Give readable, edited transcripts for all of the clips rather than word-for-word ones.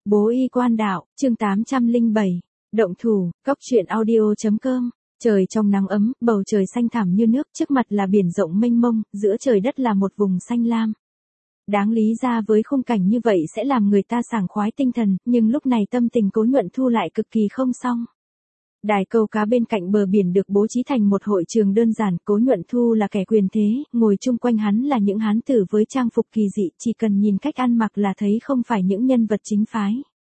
Bố y quan đạo, chương 807. Động thủ, cóc truyện audio.com. Trời trong nắng ấm, bầu trời xanh thẳm như nước, trước mặt là biển rộng mênh mông, giữa trời đất là một vùng xanh lam. Đáng lý ra với khung cảnh như vậy sẽ làm người ta sảng khoái tinh thần, nhưng lúc này tâm tình Cố Nhuận Thu lại cực kỳ không xong. Đài câu cá bên cạnh bờ biển được bố trí thành một hội trường đơn giản, Cố Nhuận Thu là kẻ quyền thế, ngồi chung quanh hắn là những hán tử với trang phục kỳ dị, chỉ cần nhìn cách ăn mặc là thấy không phải những nhân vật chính phái.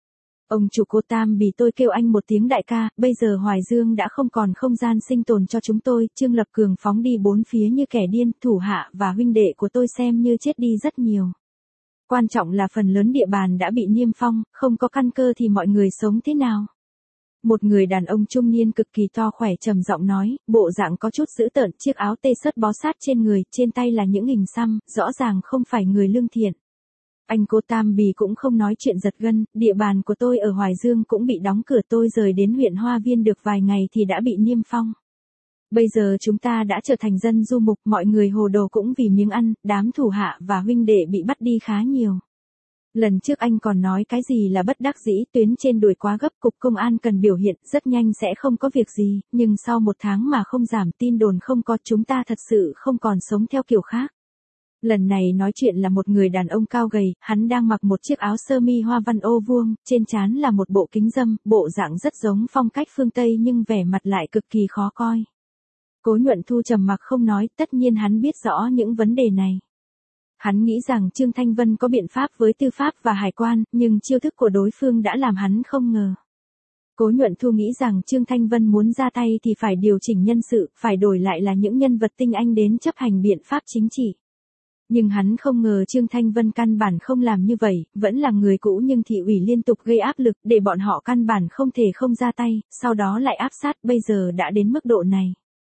Ông chủ Cô Tam Bì, tôi kêu anh một tiếng đại ca, bây giờ Hoài Dương đã không còn không gian sinh tồn cho chúng tôi, Trương Lập Cường phóng đi bốn phía như kẻ điên, thủ hạ và huynh đệ của tôi xem như chết đi rất nhiều. Quan trọng là phần lớn địa bàn đã bị niêm phong, không có căn cơ thì mọi người sống thế nào? Một người đàn ông trung niên cực kỳ to khỏe trầm giọng nói, bộ dạng có chút dữ tợn, chiếc áo tê sớt bó sát trên người, trên tay là những hình xăm, rõ ràng không phải người lương thiện. Anh Cô Tam Bì cũng không nói chuyện giật gân, địa bàn của tôi ở Hoài Dương cũng bị đóng cửa, tôi rời đến huyện Hoa Viên được vài ngày thì đã bị niêm phong. Bây giờ chúng ta đã trở thành dân du mục, mọi người hồ đồ cũng vì miếng ăn, đám thủ hạ và huynh đệ bị bắt đi khá nhiều. Lần trước anh còn nói cái gì là bất đắc dĩ, tuyến trên đuổi quá gấp, cục công an cần biểu hiện, rất nhanh sẽ không có việc gì, nhưng sau một tháng mà không giảm, tin đồn không có, chúng ta thật sự không còn sống theo kiểu khác. Lần này nói chuyện là một người đàn ông cao gầy, hắn đang mặc một chiếc áo sơ mi hoa văn ô vuông, trên trán là một bộ kính râm, bộ dạng rất giống phong cách phương Tây nhưng vẻ mặt lại cực kỳ khó coi. Cố Nhuận Thu trầm mặc không nói, tất nhiên hắn biết rõ những vấn đề này. Hắn nghĩ rằng Trương Thanh Vân có biện pháp với tư pháp và hải quan, nhưng chiêu thức của đối phương đã làm hắn không ngờ. Cố Nhuận Thu nghĩ rằng Trương Thanh Vân muốn ra tay thì phải điều chỉnh nhân sự, phải đổi lại là những nhân vật tinh anh đến chấp hành biện pháp chính trị. Nhưng hắn không ngờ Trương Thanh Vân căn bản không làm như vậy, vẫn là người cũ nhưng thị ủy liên tục gây áp lực để bọn họ căn bản không thể không ra tay, sau đó lại áp sát, bây giờ đã đến mức độ này.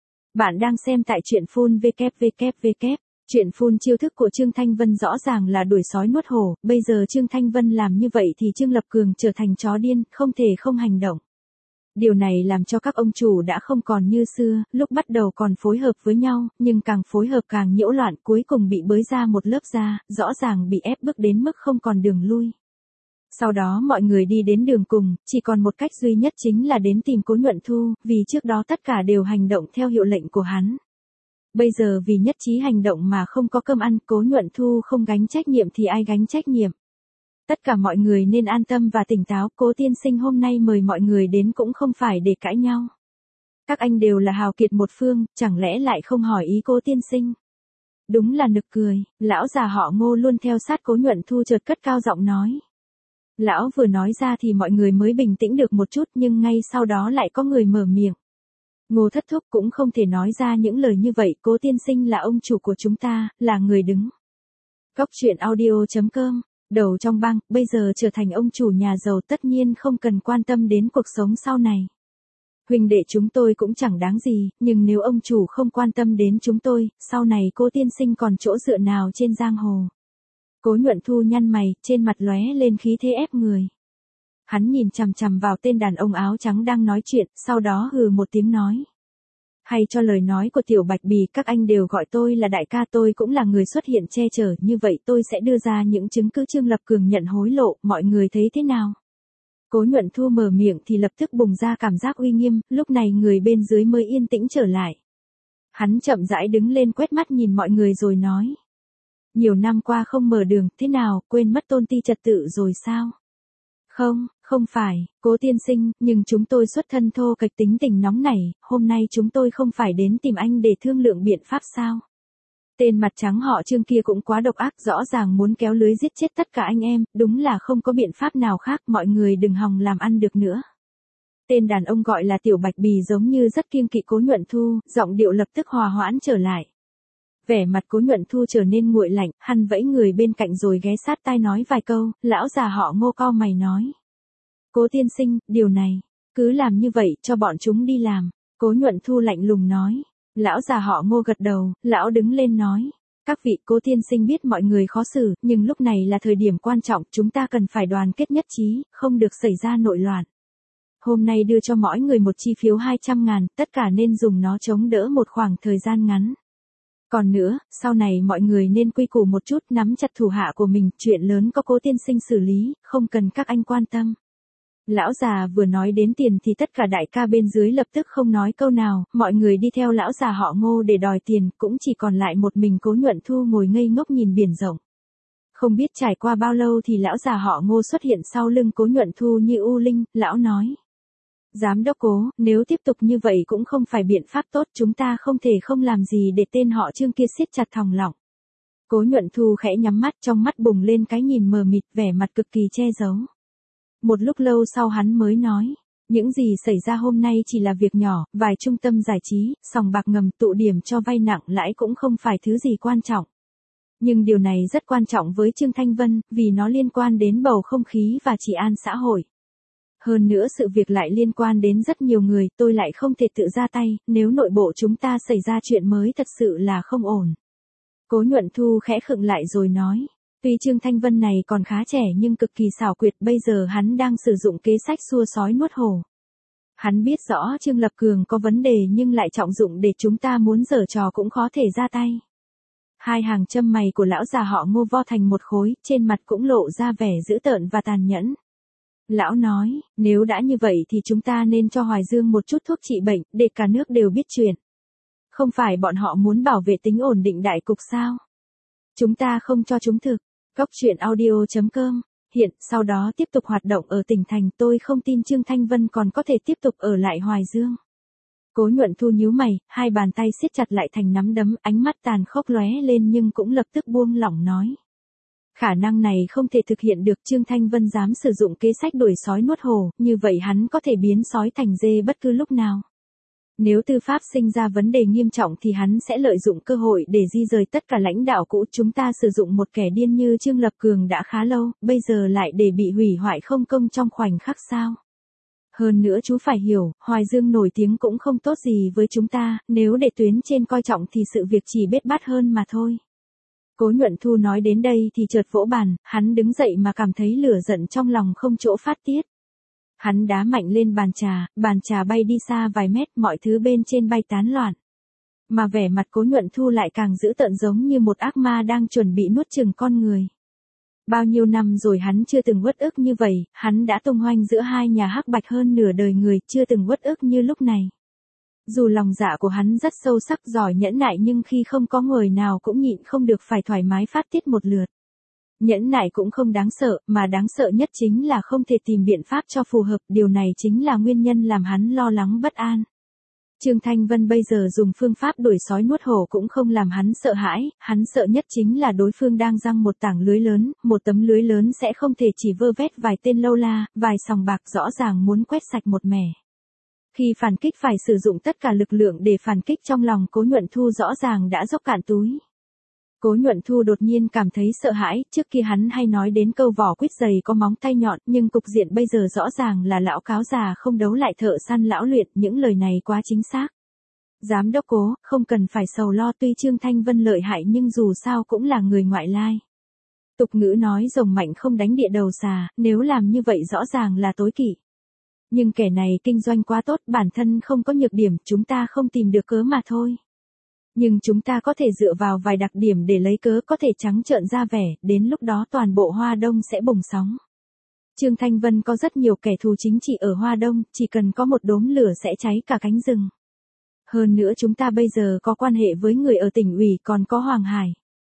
Bạn đang xem tại truyện phun www. Chuyện phun chiêu thức của Trương Thanh Vân rõ ràng là đuổi sói nuốt hổ, bây giờ Trương Thanh Vân làm như vậy thì Trương Lập Cường trở thành chó điên, không thể không hành động. Điều này làm cho các ông chủ đã không còn như xưa, lúc bắt đầu còn phối hợp với nhau, nhưng càng phối hợp càng nhiễu loạn, cuối cùng bị bới ra một lớp da, rõ ràng bị ép bức đến mức không còn đường lui. Sau đó mọi người đi đến đường cùng, chỉ còn một cách duy nhất chính là đến tìm Cố Nhuận Thu, vì trước đó tất cả đều hành động theo hiệu lệnh của hắn. Bây giờ vì nhất trí hành động mà không có cơm ăn, Cố Nhuận Thu không gánh trách nhiệm thì ai gánh trách nhiệm. Tất cả mọi người nên an tâm và tỉnh táo, Cố tiên sinh hôm nay mời mọi người đến cũng không phải để cãi nhau. Các anh đều là hào kiệt một phương, chẳng lẽ lại không hỏi ý Cố tiên sinh? Đúng là nực cười, lão già họ Ngô luôn theo sát Cố Nhuận Thu chợt cất cao giọng nói. Lão vừa nói ra thì mọi người mới bình tĩnh được một chút, nhưng ngay sau đó lại có người mở miệng. Ngô Thất Thúc cũng không thể nói ra những lời như vậy, Cố tiên sinh là ông chủ của chúng ta, là người đứng. Cóc truyện audio.com. Đầu trong bang, bây giờ trở thành ông chủ nhà giàu tất nhiên không cần quan tâm đến cuộc sống sau này. Huynh đệ chúng tôi cũng chẳng đáng gì, nhưng nếu ông chủ không quan tâm đến chúng tôi, sau này Cố tiên sinh còn chỗ dựa nào trên giang hồ. Cố Nhuận Thu nhăn mày, trên mặt lóe lên khí thế ép người. Hắn nhìn chằm chằm vào tên đàn ông áo trắng đang nói chuyện, sau đó hừ một tiếng nói. Hay cho lời nói của Tiểu Bạch Bì, các anh đều gọi tôi là đại ca, tôi cũng là người xuất hiện che chở, như vậy tôi sẽ đưa ra những chứng cứ Trương Lập Cường nhận hối lộ, mọi người thấy thế nào? Cố Nhuận Thu mở miệng thì lập tức bùng ra cảm giác uy nghiêm, lúc này người bên dưới mới yên tĩnh trở lại. Hắn chậm rãi đứng lên quét mắt nhìn mọi người rồi nói. Nhiều năm qua không mở đường, thế nào, quên mất tôn ti trật tự rồi sao? Không phải, Cố tiên sinh, nhưng chúng tôi xuất thân thô kệch tính tình nóng nảy, hôm nay chúng tôi không phải đến tìm anh để thương lượng biện pháp sao? Tên mặt trắng họ Trương kia cũng quá độc ác, rõ ràng muốn kéo lưới giết chết tất cả anh em, đúng là không có biện pháp nào khác, mọi người đừng hòng làm ăn được nữa. Tên đàn ông gọi là Tiểu Bạch Bì giống như rất kiêng kỵ Cố Nhuận Thu, giọng điệu lập tức hòa hoãn trở lại. Vẻ mặt Cố Nhuận Thu trở nên nguội lạnh, hắn vẫy người bên cạnh rồi ghé sát tai nói vài câu, lão già họ Ngô cau mày nói. Cố tiên sinh, điều này, cứ làm như vậy, cho bọn chúng đi làm. Cố Nhuận Thu lạnh lùng nói. Lão già họ Ngô gật đầu, lão đứng lên nói. Các vị, Cố tiên sinh biết mọi người khó xử, nhưng lúc này là thời điểm quan trọng, chúng ta cần phải đoàn kết nhất trí, không được xảy ra nội loạn. Hôm nay đưa cho mỗi người một chi phiếu 200.000, tất cả nên dùng nó chống đỡ một khoảng thời gian ngắn. Còn nữa, sau này mọi người nên quy củ một chút, nắm chặt thủ hạ của mình, chuyện lớn có Cố tiên sinh xử lý, không cần các anh quan tâm. Lão già vừa nói đến tiền thì tất cả đại ca bên dưới lập tức không nói câu nào, mọi người đi theo lão già họ Ngô để đòi tiền, cũng chỉ còn lại một mình Cố Nhuận Thu ngồi ngây ngốc nhìn biển rộng. Không biết trải qua bao lâu thì lão già họ Ngô xuất hiện sau lưng Cố Nhuận Thu như u linh, lão nói. Giám đốc Cố, nếu tiếp tục như vậy cũng không phải biện pháp tốt, chúng ta không thể không làm gì để tên họ Trương kia siết chặt thòng lọng. Cố Nhuận Thu khẽ nhắm mắt, trong mắt bùng lên cái nhìn mờ mịt, vẻ mặt cực kỳ che giấu. Một lúc lâu sau hắn mới nói, những gì xảy ra hôm nay chỉ là việc nhỏ, vài trung tâm giải trí, sòng bạc ngầm, tụ điểm cho vay nặng lãi cũng không phải thứ gì quan trọng. Nhưng điều này rất quan trọng với Trương Thanh Vân, vì nó liên quan đến bầu không khí và trị an xã hội. Hơn nữa sự việc lại liên quan đến rất nhiều người, tôi lại không thể tự ra tay, nếu nội bộ chúng ta xảy ra chuyện mới thật sự là không ổn. Cố Nhuận Thu khẽ khựng lại rồi nói. Tuy Trương Thanh Vân này còn khá trẻ nhưng cực kỳ xảo quyệt, bây giờ hắn đang sử dụng kế sách xua sói nuốt hổ. Hắn biết rõ Trương Lập Cường có vấn đề nhưng lại trọng dụng để chúng ta muốn giở trò cũng khó thể ra tay. Hai hàng châm mày của lão già họ Ngô vo thành một khối, trên mặt cũng lộ ra vẻ dữ tợn và tàn nhẫn. Lão nói, nếu đã như vậy thì chúng ta nên cho Hoài Dương một chút thuốc trị bệnh, để cả nước đều biết chuyện. Không phải bọn họ muốn bảo vệ tính ổn định đại cục sao? Chúng ta không cho chúng thực. Góc truyện audio.com, hiện, sau đó tiếp tục hoạt động ở tỉnh thành, tôi không tin Trương Thanh Vân còn có thể tiếp tục ở lại Hoài Dương. Cố Nhuận Thu nhíu mày, hai bàn tay siết chặt lại thành nắm đấm, ánh mắt tàn khốc lóe lên nhưng cũng lập tức buông lỏng nói. Khả năng này không thể thực hiện được, Trương Thanh Vân dám sử dụng kế sách đuổi sói nuốt hổ, như vậy hắn có thể biến sói thành dê bất cứ lúc nào. Nếu tư pháp sinh ra vấn đề nghiêm trọng thì hắn sẽ lợi dụng cơ hội để di rời tất cả lãnh đạo cũ, chúng ta sử dụng một kẻ điên như Trương Lập Cường đã khá lâu, bây giờ lại để bị hủy hoại không công trong khoảnh khắc sao. Hơn nữa chú phải hiểu, Hoài Dương nổi tiếng cũng không tốt gì với chúng ta, nếu để tuyến trên coi trọng thì sự việc chỉ bết bát hơn mà thôi. Cố Nhuận Thu nói đến đây thì chợt vỗ bàn, hắn đứng dậy mà cảm thấy lửa giận trong lòng không chỗ phát tiết. Hắn đá mạnh lên bàn trà bay đi xa vài mét, mọi thứ bên trên bay tán loạn. Mà vẻ mặt Cố Nhuận Thu lại càng dữ tợn giống như một ác ma đang chuẩn bị nuốt chửng con người. Bao nhiêu năm rồi hắn chưa từng uất ức như vậy, hắn đã tung hoành giữa hai nhà hắc bạch hơn nửa đời người, chưa từng uất ức như lúc này. Dù lòng dạ của hắn rất sâu sắc, giỏi nhẫn nại nhưng khi không có người nào cũng nhịn không được phải thoải mái phát tiết một lượt. Nhẫn nại cũng không đáng sợ, mà đáng sợ nhất chính là không thể tìm biện pháp cho phù hợp, điều này chính là nguyên nhân làm hắn lo lắng bất an. Trương Thanh Vân bây giờ dùng phương pháp đuổi sói nuốt hổ cũng không làm hắn sợ hãi, hắn sợ nhất chính là đối phương đang giăng một tảng lưới lớn, một tấm lưới lớn sẽ không thể chỉ vơ vét vài tên lâu la, vài sòng bạc, rõ ràng muốn quét sạch một mẻ. Khi phản kích phải sử dụng tất cả lực lượng để phản kích, trong lòng Cố Nhuận Thu rõ ràng đã dốc cạn túi. Cố Nhuận Thu đột nhiên cảm thấy sợ hãi, trước kia hắn hay nói đến câu vỏ quýt dày có móng tay nhọn, nhưng cục diện bây giờ rõ ràng là lão cáo già không đấu lại thợ săn lão luyện, những lời này quá chính xác. Giám đốc Cố, không cần phải sầu lo, tuy Trương Thanh Vân lợi hại nhưng dù sao cũng là người ngoại lai. Tục ngữ nói rồng mạnh không đánh địa đầu xà, nếu làm như vậy rõ ràng là tối kỵ. Nhưng kẻ này kinh doanh quá tốt, bản thân không có nhược điểm, chúng ta không tìm được cớ mà thôi. Nhưng chúng ta có thể dựa vào vài đặc điểm để lấy cớ, có thể trắng trợn ra vẻ, đến lúc đó toàn bộ Hoa Đông sẽ bùng sóng. Trương Thanh Vân có rất nhiều kẻ thù chính trị ở Hoa Đông, chỉ cần có một đốm lửa sẽ cháy cả cánh rừng. Hơn nữa chúng ta bây giờ có quan hệ với người ở tỉnh ủy, còn có Hoàng Hải.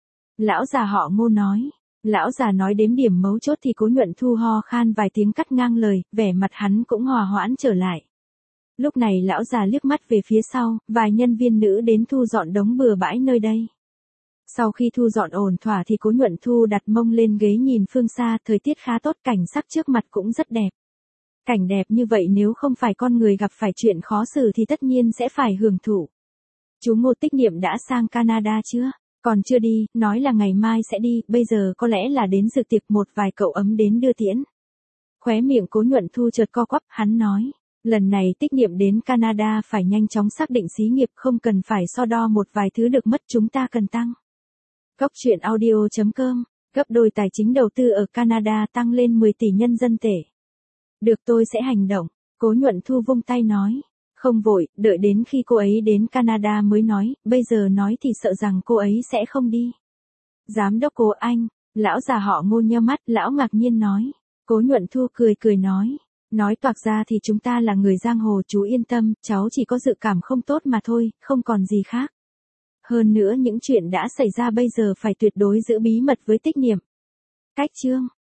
Lão già họ Ngô nói. Lão già nói đến điểm mấu chốt thì Cố Nhuận Thu ho khan vài tiếng cắt ngang lời, vẻ mặt hắn cũng hòa hoãn trở lại. Lúc này lão già liếc mắt về phía sau, vài nhân viên nữ đến thu dọn đống bừa bãi nơi đây. Sau khi thu dọn ổn thỏa thì Cố Nhuận Thu đặt mông lên ghế nhìn phương xa, thời tiết khá tốt, cảnh sắc trước mặt cũng rất đẹp. Cảnh đẹp như vậy nếu không phải con người gặp phải chuyện khó xử thì tất nhiên sẽ phải hưởng thụ. Chú Ngô Tích Niệm đã sang Canada chưa? Còn chưa đi, nói là ngày mai sẽ đi, bây giờ có lẽ là đến dự tiệc, một vài cậu ấm đến đưa tiễn. Khóe miệng Cố Nhuận Thu chợt co quắp, hắn nói. Lần này Tích Niệm đến Canada phải nhanh chóng xác định xí nghiệp, không cần phải so đo một vài thứ được mất, chúng ta cần tăng. Góc truyện audio.com, gấp đôi tài chính đầu tư ở Canada, tăng lên 10 tỷ nhân dân tệ. Được, tôi sẽ hành động. Cố Nhuận Thu vung tay nói. Không vội, đợi đến khi cô ấy đến Canada mới nói, bây giờ nói thì sợ rằng cô ấy sẽ không đi. Giám đốc Cố anh, lão già họ Ngô nheo mắt, lão ngạc nhiên nói. Cố Nhuận Thu cười cười nói. Nói toạc ra thì chúng ta là người giang hồ, chú yên tâm, cháu chỉ có dự cảm không tốt mà thôi, không còn gì khác. Hơn nữa những chuyện đã xảy ra bây giờ phải tuyệt đối giữ bí mật với Tích Niệm. Cách chương